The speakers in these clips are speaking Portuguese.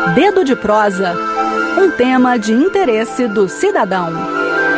Dedo de prosa, um tema de interesse do cidadão.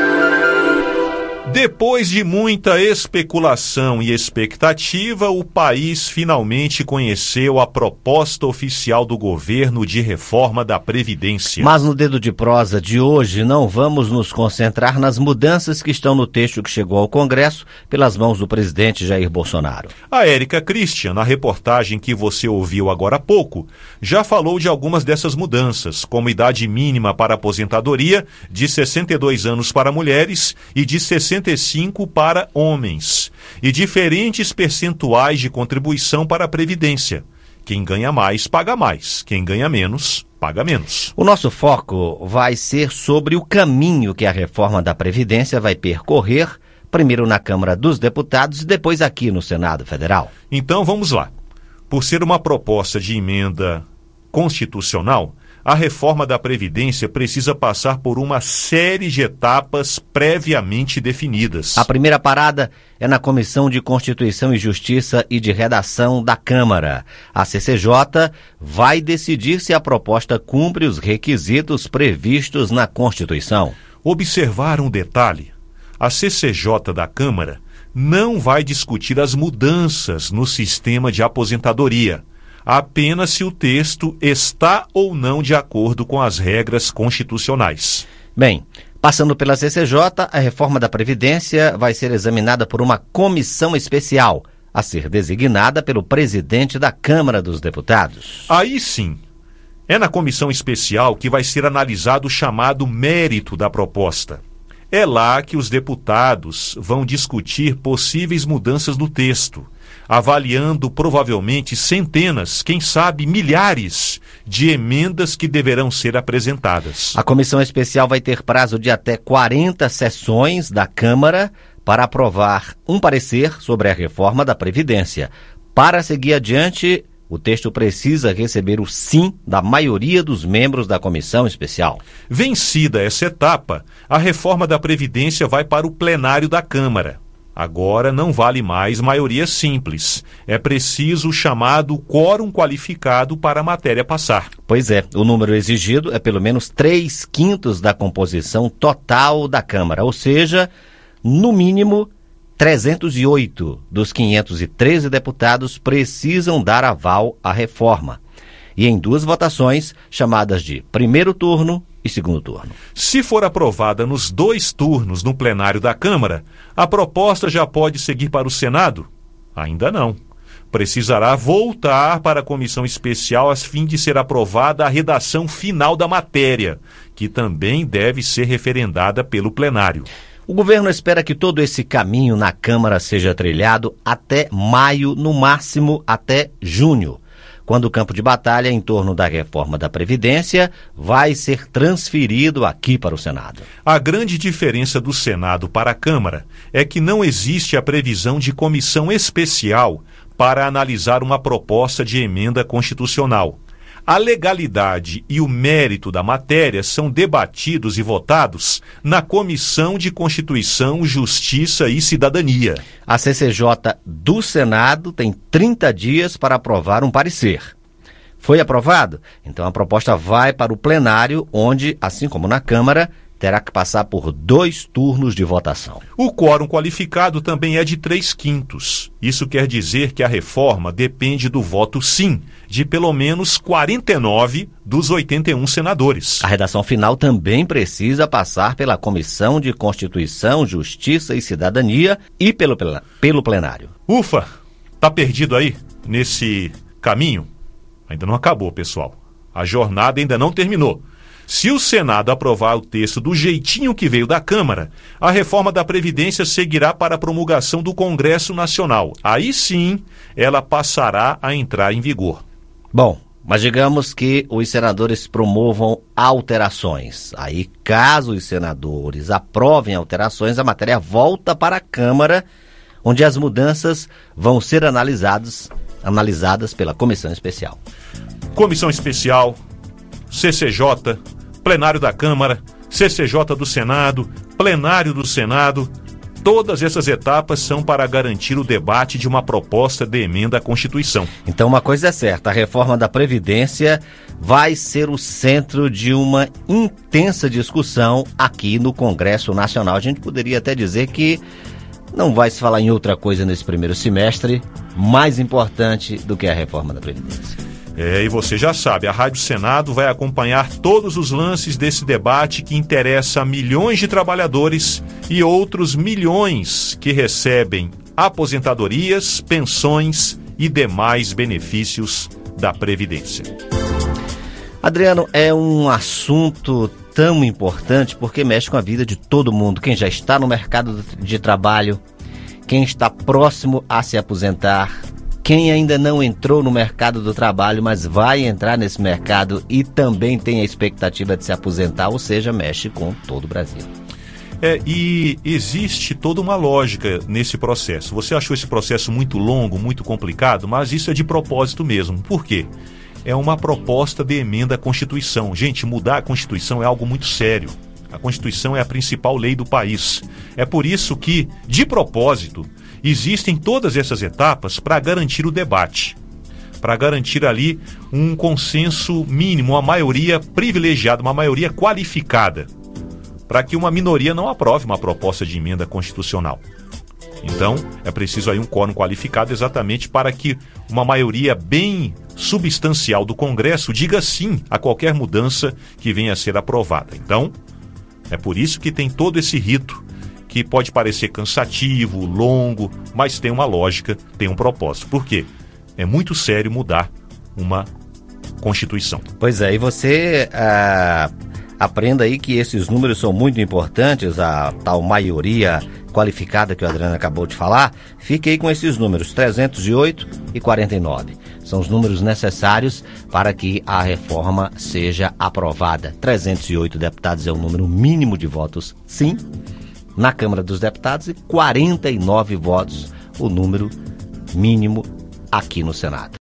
Depois de muita especulação e expectativa, o país finalmente conheceu a proposta oficial do governo de reforma da Previdência. Mas no Dedo de Prosa de hoje não vamos nos concentrar nas mudanças que estão no texto que chegou ao Congresso pelas mãos do presidente Jair Bolsonaro. A Érica Christian, na reportagem que você ouviu agora há pouco, já falou de algumas dessas mudanças, como idade mínima para aposentadoria de 62 anos para mulheres e de 65 para homens, e diferentes percentuais de contribuição para a Previdência. Quem ganha mais, paga mais. Quem ganha menos, paga menos. O nosso foco vai ser sobre o caminho que a reforma da Previdência vai percorrer, primeiro na Câmara dos Deputados e depois aqui no Senado Federal. Então vamos lá. Por ser uma proposta de emenda constitucional, a reforma da Previdência precisa passar por uma série de etapas previamente definidas. A primeira parada é na Comissão de Constituição e Justiça e de Redação da Câmara. A CCJ vai decidir se a proposta cumpre os requisitos previstos na Constituição. Observar um detalhe: a CCJ da Câmara não vai discutir as mudanças no sistema de aposentadoria, apenas se o texto está ou não de acordo com as regras constitucionais. Bem, passando pela CCJ, a reforma da Previdência vai ser examinada por uma comissão especial, a ser designada pelo presidente da Câmara dos Deputados. Aí sim, é na comissão especial que vai ser analisado o chamado mérito da proposta. É lá que os deputados vão discutir possíveis mudanças no texto, avaliando provavelmente centenas, quem sabe milhares, de emendas que deverão ser apresentadas. A comissão especial vai ter prazo de até 40 sessões da Câmara para aprovar um parecer sobre a reforma da Previdência. Para seguir adiante, o texto precisa receber o sim da maioria dos membros da comissão especial. Vencida essa etapa, a reforma da Previdência vai para o plenário da Câmara. Agora não vale mais maioria simples. É preciso o chamado quórum qualificado para a matéria passar. Pois é, o número exigido é pelo menos 3/5 da composição total da Câmara, ou seja, no mínimo 308 dos 513 deputados precisam dar aval à reforma. E em 2 votações, chamadas de primeiro turno e segundo turno. Se for aprovada nos 2 turnos no plenário da Câmara, a proposta já pode seguir para o Senado? Ainda não. Precisará voltar para a comissão especial a fim de ser aprovada a redação final da matéria, que também deve ser referendada pelo plenário. O governo espera que todo esse caminho na Câmara seja trilhado até maio, no máximo até junho, quando o campo de batalha em torno da reforma da Previdência vai ser transferido aqui para o Senado. A grande diferença do Senado para a Câmara é que não existe a previsão de comissão especial para analisar uma proposta de emenda constitucional. A legalidade e o mérito da matéria são debatidos e votados na Comissão de Constituição, Justiça e Cidadania. A CCJ do Senado tem 30 dias para aprovar um parecer. Foi aprovado? Então a proposta vai para o plenário, onde, assim como na Câmara, terá que passar por 2 turnos de votação. O quórum qualificado também é de 3/5. Isso quer dizer que a reforma depende do voto sim de pelo menos 49 dos 81 senadores. A redação final também precisa passar pela Comissão de Constituição, Justiça e Cidadania e pelo plenário. Ufa! Tá perdido aí nesse caminho? Ainda não acabou, pessoal. A jornada ainda não terminou. Se o Senado aprovar o texto do jeitinho que veio da Câmara, a reforma da Previdência seguirá para a promulgação do Congresso Nacional. Aí sim, ela passará a entrar em vigor. Bom, mas digamos que os senadores promovam alterações. Aí, caso os senadores aprovem alterações, a matéria volta para a Câmara, onde as mudanças vão ser analisadas pela comissão especial. Comissão especial, CCJ, plenário da Câmara, CCJ do Senado, plenário do Senado. Todas essas etapas são para garantir o debate de uma proposta de emenda à Constituição. Então uma coisa é certa, a reforma da Previdência vai ser o centro de uma intensa discussão aqui no Congresso Nacional. A gente poderia até dizer que não vai se falar em outra coisa nesse primeiro semestre mais importante do que a reforma da Previdência. E você já sabe, a Rádio Senado vai acompanhar todos os lances desse debate que interessa a milhões de trabalhadores e outros milhões que recebem aposentadorias, pensões e demais benefícios da Previdência. Adriano, é um assunto tão importante porque mexe com a vida de todo mundo, quem já está no mercado de trabalho, quem está próximo a se aposentar, quem ainda não entrou no mercado do trabalho, mas vai entrar nesse mercado e também tem a expectativa de se aposentar, ou seja, mexe com todo o Brasil. E existe toda uma lógica nesse processo. Você achou esse processo muito longo, muito complicado, mas isso é de propósito mesmo. Por quê? É uma proposta de emenda à Constituição. Gente, mudar a Constituição é algo muito sério. A Constituição é a principal lei do país. É por isso que, de propósito, existem todas essas etapas para garantir o debate, para garantir ali um consenso mínimo, uma maioria privilegiada, uma maioria qualificada, para que uma minoria não aprove uma proposta de emenda constitucional. Então, é preciso aí um quórum qualificado exatamente para que uma maioria bem substancial do Congresso diga sim a qualquer mudança que venha a ser aprovada. Então, é por isso que tem todo esse rito que pode parecer cansativo, longo, mas tem uma lógica, tem um propósito. Por quê? É muito sério mudar uma Constituição. Pois é, e você aprenda aí que esses números são muito importantes, a tal maioria qualificada que o Adriano acabou de falar. Fique aí com esses números, 308 e 49. São os números necessários para que a reforma seja aprovada. 308 deputados é o número mínimo de votos, sim, na Câmara dos Deputados, e 49 votos, o número mínimo aqui no Senado.